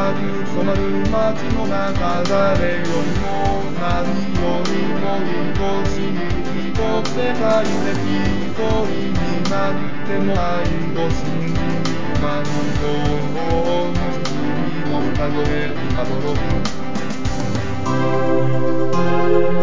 く染まる街の中、誰よりも何よりも愛しい人、世界で一人になっても愛を信じる今の結びを数えるたどろう